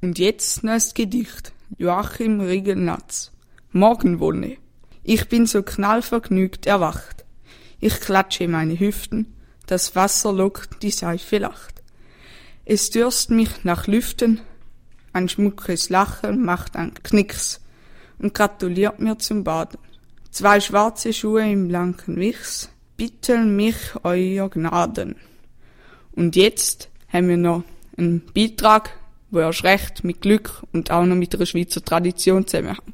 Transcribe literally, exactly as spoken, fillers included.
Und jetzt noch das Gedicht. Joachim Riegel-Natz. Morgenwonne. Ich bin so knallvergnügt erwacht. Ich klatsche meine Hüften, das Wasser lockt, die Seife lacht. Es dürst mich nach Lüften, ein schmuckes Lachen macht einen Knicks und gratuliert mir zum Baden. Zwei schwarze Schuhe im blanken Wichs bitten mich euer Gnaden. Und jetzt haben wir noch einen Beitrag, wo erst recht mit Glück und auch noch mit einer Schweizer Tradition zusammenhängt.